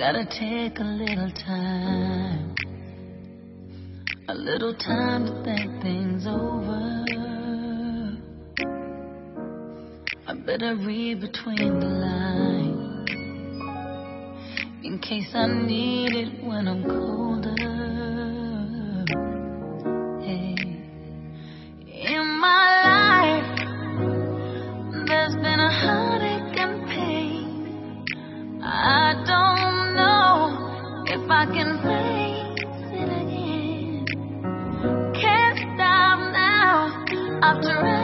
Gotta take a little time to think things over. I better read between the lines in case I need it when I'm colder. Hey. In my life, there's been a heartache and pain. I don't know if I can face it again. Can't stop now after